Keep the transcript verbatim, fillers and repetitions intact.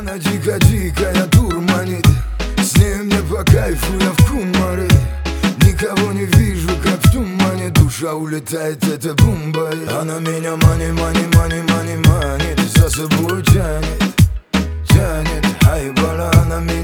Она дико-дикая дурманит, с ней мне по кайфу, я в кумаре. Никого не вижу, как в тумане, душа улетает, это бомба. Она меня мани, мани, мани, мани, манит, за собой тянет, тянет, ай, бала, она меня